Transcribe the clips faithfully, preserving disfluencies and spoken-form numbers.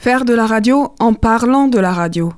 Faire de la radio en parlant de la radio.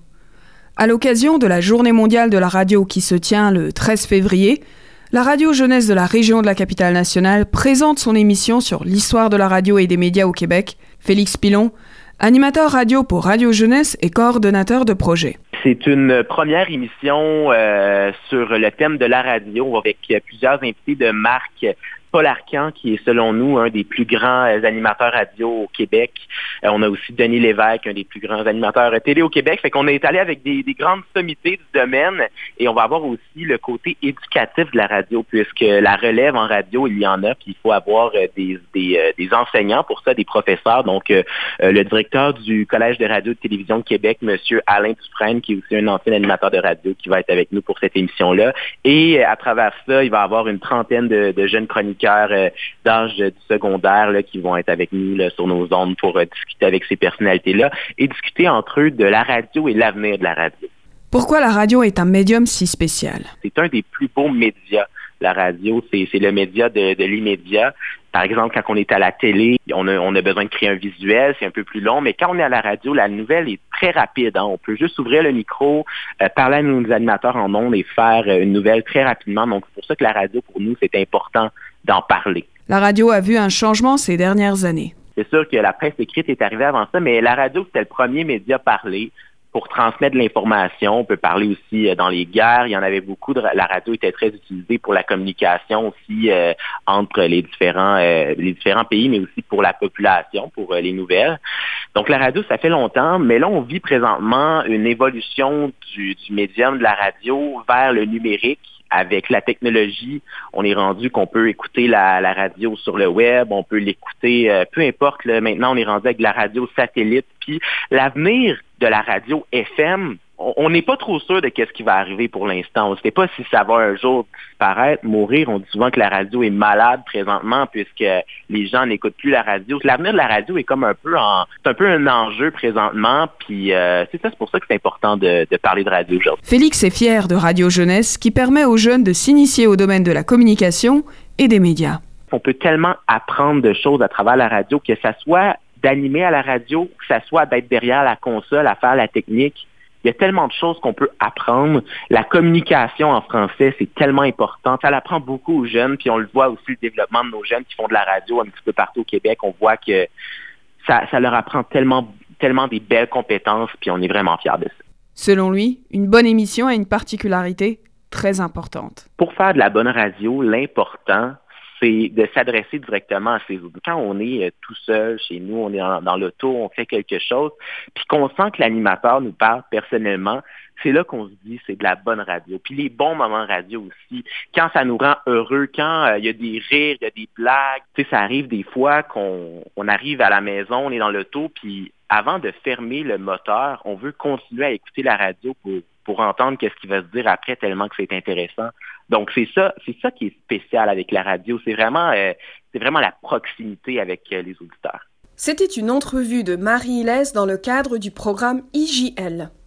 À l'occasion de la Journée mondiale de la radio qui se tient le treize février, la radio jeunesse de la région de la Capitale-Nationale présente son émission sur l'histoire de la radio et des médias au Québec. Félix Pilon, animateur radio pour Radio Jeunesse et coordonnateur de projet. C'est une première émission euh, sur le thème de la radio avec plusieurs invités de marque. Paul Arcand, qui est selon nous un des plus grands animateurs radio au Québec. Euh, on a aussi Denis Lévesque, un des plus grands animateurs télé au Québec. Fait qu'on est allé avec des, des grandes sommités du domaine et on va avoir aussi le côté éducatif de la radio, puisque la relève en radio, il y en a, puis il faut avoir des, des, des enseignants pour ça, des professeurs. Donc, euh, le directeur du Collège de radio et de télévision de Québec, M. Alain Dufresne, qui est aussi un ancien animateur de radio, qui va être avec nous pour cette émission-là. Et à travers ça, il va y avoir une trentaine de, de jeunes chroniqueurs d'âge du secondaire là, qui vont être avec nous là, sur nos ondes pour euh, discuter avec ces personnalités-là et discuter entre eux de la radio et l'avenir de la radio. Pourquoi la radio est un médium si spécial? C'est un des plus beaux médias. La radio, c'est, c'est le média de, de l'immédiat. Par exemple, quand on est à la télé, on a, on a besoin de créer un visuel, c'est un peu plus long, mais quand on est à la radio, la nouvelle est très rapide. Hein. On peut juste ouvrir le micro, euh, parler à nos animateurs en ondes et faire euh, une nouvelle très rapidement. Donc, c'est pour ça que la radio, pour nous, c'est important d'en parler. La radio a vu un changement ces dernières années. C'est sûr que la presse écrite est arrivée avant ça, mais la radio, c'était le premier média parlé pour transmettre de l'information. On peut parler aussi dans les guerres. Il y en avait beaucoup. De, la radio était très utilisée pour la communication aussi euh, entre les différents euh, les différents pays, mais aussi pour la population, pour euh, les nouvelles. Donc, la radio, ça fait longtemps, mais là, on vit présentement une évolution du, du médium de la radio vers le numérique. Avec la technologie, on est rendu qu'on peut écouter la, la radio sur le web, on peut l'écouter, euh, peu importe, là, maintenant on est rendu avec la radio satellite. Puis l'avenir de la radio F M, on n'est pas trop sûr de qu'est-ce qui va arriver pour l'instant. On ne sait pas si ça va un jour disparaître, mourir. On dit souvent que la radio est malade présentement puisque les gens n'écoutent plus la radio. L'avenir de la radio est comme un peu en, c'est un peu un enjeu présentement. Puis euh, c'est ça, c'est pour ça que c'est important de, de parler de radio aujourd'hui. Félix est fier de Radio Jeunesse qui permet aux jeunes de s'initier au domaine de la communication et des médias. On peut tellement apprendre de choses à travers la radio, que ça soit d'animer à la radio, que ça soit d'être derrière la console à faire la technique. Il y a tellement de choses qu'on peut apprendre. La communication en français, c'est tellement important. Ça l'apprend beaucoup aux jeunes, puis on le voit aussi, le développement de nos jeunes qui font de la radio un petit peu partout au Québec. On voit que ça, ça leur apprend tellement, tellement des belles compétences, puis on est vraiment fiers de ça. Selon lui, une bonne émission a une particularité très importante. Pour faire de la bonne radio, l'important, c'est de s'adresser directement à ses auditeurs. Quand on est euh, tout seul chez nous, on est dans, dans l'auto, on fait quelque chose, puis qu'on sent que l'animateur nous parle personnellement, c'est là qu'on se dit c'est de la bonne radio. Puis les bons moments radio aussi, quand ça nous rend heureux, quand il euh, y a des rires, il y a des blagues, tu sais, ça arrive des fois qu'on on arrive à la maison, on est dans l'auto, puis avant de fermer le moteur, on veut continuer à écouter la radio pour, pour entendre qu'est-ce qui va se dire après tellement que c'est intéressant. Donc, c'est ça, c'est ça qui est spécial avec la radio. C'est vraiment, euh, c'est vraiment la proximité avec euh, les auditeurs. C'était une entrevue de Marie Hillès dans le cadre du programme I J L.